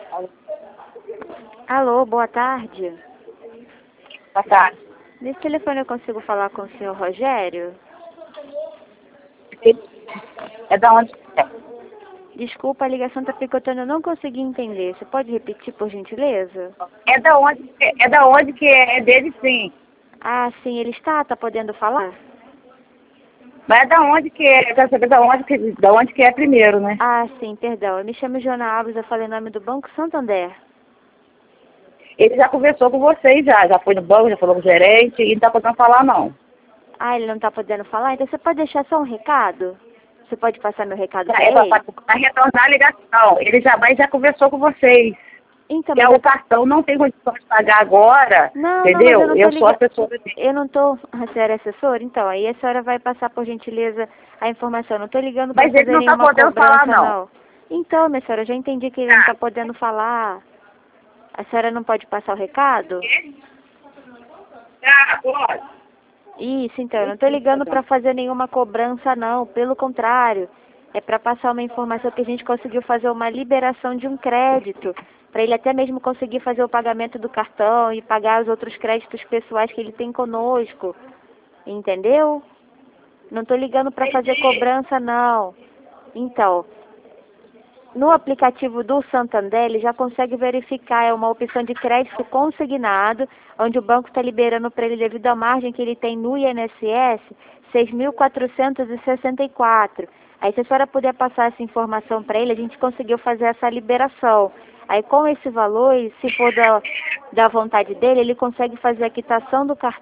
Alô, boa tarde. Boa tarde. Nesse telefone eu consigo falar com o senhor Rogério? É da onde que é? Desculpa, a ligação tá picotando, eu não consegui entender. Você pode repetir, por gentileza? É da onde que é? É dele sim. Ah, sim, ele tá podendo falar? Mas é da onde que é? Eu quero saber da onde que é primeiro, né? Ah, sim, perdão. Eu me chamo Joana Alves, eu falei em nome do Banco Santander. Ele já conversou com vocês já foi no banco, já falou com o gerente e não tá podendo falar não. Ah, ele não tá podendo falar? Então você pode deixar só um recado? Você pode passar meu recado pra É ele? pra retornar a ligação. Ele já conversou com vocês. Então, Que é mas o cartão não tem condição de pagar agora, Não, mas eu entendeu? não tô Eu sou ligando. assessora dele. Eu não tô. A senhora é assessora? Então, aí a senhora vai passar, por gentileza, a informação. Eu não tô ligando pra Mas ele fazer não tá nenhuma podendo falar cobrança, não. não. Então, minha senhora, eu já entendi que ele não tá podendo falar. A senhora não pode passar o recado? Pode. Isso, então, eu não tô ligando pra fazer nenhuma cobrança, não. Pelo contrário, é pra passar uma informação que a gente conseguiu fazer uma liberação de um crédito, pra ele até mesmo conseguir fazer o pagamento do cartão e pagar os outros créditos pessoais que ele tem conosco. Entendeu? Não tô ligando pra fazer cobrança, não. Então, no aplicativo do Santander, ele já consegue verificar, é uma opção de crédito consignado, onde o banco está liberando para ele, devido à margem que ele tem no INSS, 6.464. Aí, se a senhora puder passar essa informação para ele, a gente conseguiu fazer essa liberação. Aí, com esse valor, e se for da vontade dele, ele consegue fazer a quitação do cartão